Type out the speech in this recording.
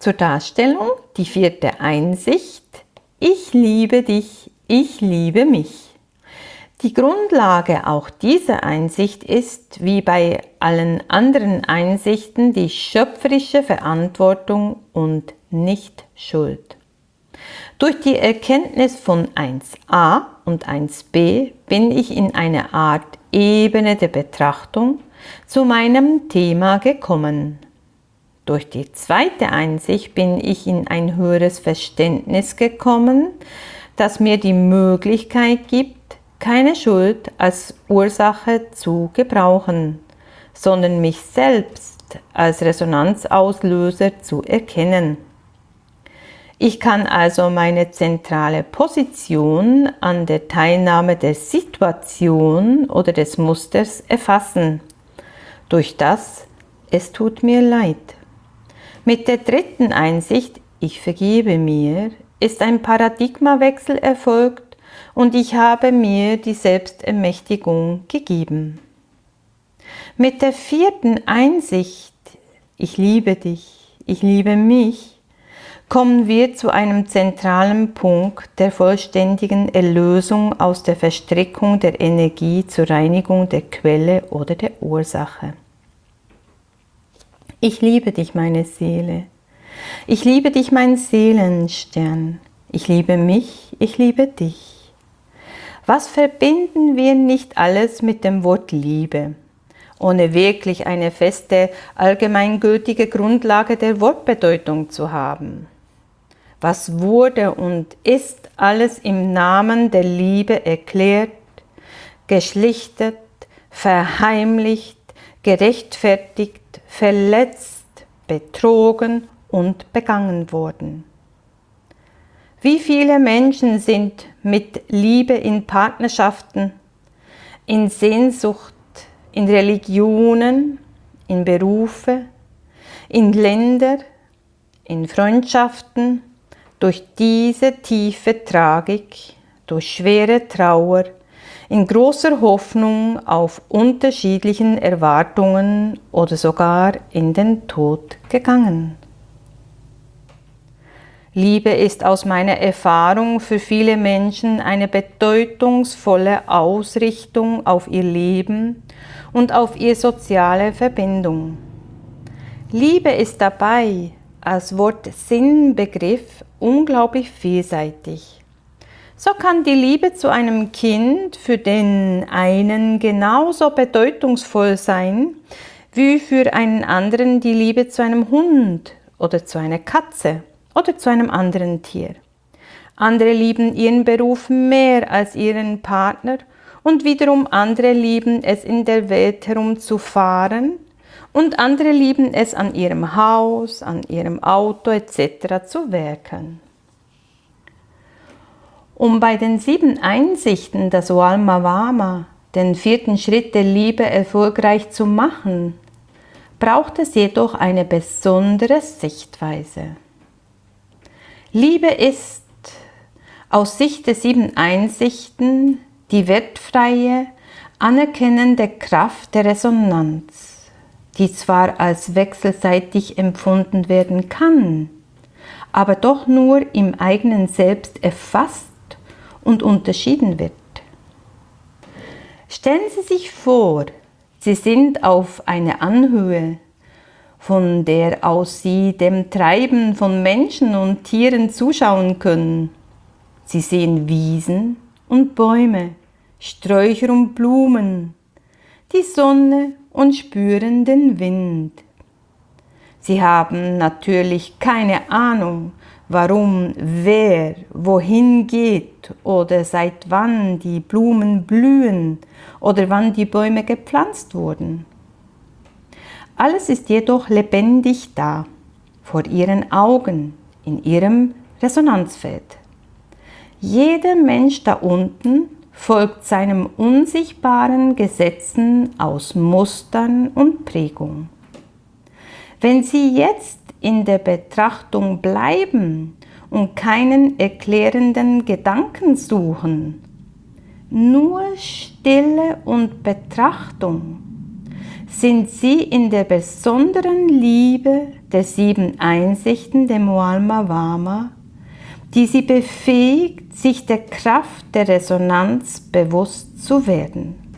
Zur Darstellung die 4. Einsicht: Ich liebe dich, ich liebe mich. Die Grundlage auch dieser Einsicht ist, wie bei allen anderen Einsichten, die schöpferische Verantwortung und nicht Schuld. Durch die Erkenntnis von 1a und 1b bin ich in eine Art Ebene der Betrachtung zu meinem Thema gekommen. Durch die 2. Einsicht bin ich in ein höheres Verständnis gekommen, das mir die Möglichkeit gibt, keine Schuld als Ursache zu gebrauchen, sondern mich selbst als Resonanzauslöser zu erkennen. Ich kann also meine zentrale Position an der Teilnahme der Situation oder des Musters erfassen, durch das es tut mir leid. Mit der 3. Einsicht, ich vergebe mir, ist ein Paradigmawechsel erfolgt und ich habe mir die Selbstermächtigung gegeben. Mit der 4. Einsicht, ich liebe dich, ich liebe mich, kommen wir zu einem zentralen Punkt der vollständigen Erlösung aus der Verstrickung der Energie zur Reinigung der Quelle oder der Ursache. Ich liebe dich, meine Seele. Ich liebe dich, mein Seelenstern. Ich liebe mich, ich liebe dich. Was verbinden wir nicht alles mit dem Wort Liebe, ohne wirklich eine feste, allgemeingültige Grundlage der Wortbedeutung zu haben? Was wurde und ist alles im Namen der Liebe erklärt, geschlichtet, verheimlicht, gerechtfertigt, verletzt, betrogen und begangen worden. Wie viele Menschen sind mit Liebe in Partnerschaften, in Sehnsucht, in Religionen, in Berufe, in Länder, in Freundschaften, durch diese tiefe Tragik, durch schwere Trauer, in großer Hoffnung auf unterschiedlichen Erwartungen oder sogar in den Tod gegangen. Liebe ist aus meiner Erfahrung für viele Menschen eine bedeutungsvolle Ausrichtung auf ihr Leben und auf ihre soziale Verbindung. Liebe ist dabei als Wort-Sinn-Begriff unglaublich vielseitig. So kann die Liebe zu einem Kind für den einen genauso bedeutungsvoll sein, wie für einen anderen die Liebe zu einem Hund oder zu einer Katze oder zu einem anderen Tier. Andere lieben ihren Beruf mehr als ihren Partner und wiederum andere lieben es, in der Welt herumzufahren und andere lieben es, an ihrem Haus, an ihrem Auto etc. zu werkeln. Um bei den 7 Einsichten, das Oalmawama, den 4. Schritt der Liebe erfolgreich zu machen, braucht es jedoch eine besondere Sichtweise. Liebe ist aus Sicht der 7 Einsichten die wertfreie, anerkennende Kraft der Resonanz, die zwar als wechselseitig empfunden werden kann, aber doch nur im eigenen Selbst erfasst und unterschieden wird. Stellen Sie sich vor, Sie sind auf einer Anhöhe, von der aus Sie dem Treiben von Menschen und Tieren zuschauen können. Sie sehen Wiesen und Bäume, Sträucher und Blumen, die Sonne und spüren den Wind. Sie haben natürlich keine Ahnung, warum, wer, wohin geht oder seit wann die Blumen blühen oder wann die Bäume gepflanzt wurden. Alles ist jedoch lebendig da, vor ihren Augen, in ihrem Resonanzfeld. Jeder Mensch da unten folgt seinen unsichtbaren Gesetzen aus Mustern und Prägung. Wenn Sie jetzt in der Betrachtung bleiben und keinen erklärenden Gedanken suchen, nur Stille und Betrachtung, sind sie in der besonderen Liebe der 7 Einsichten der Mualma Vama, die sie befähigt, sich der Kraft der Resonanz bewusst zu werden.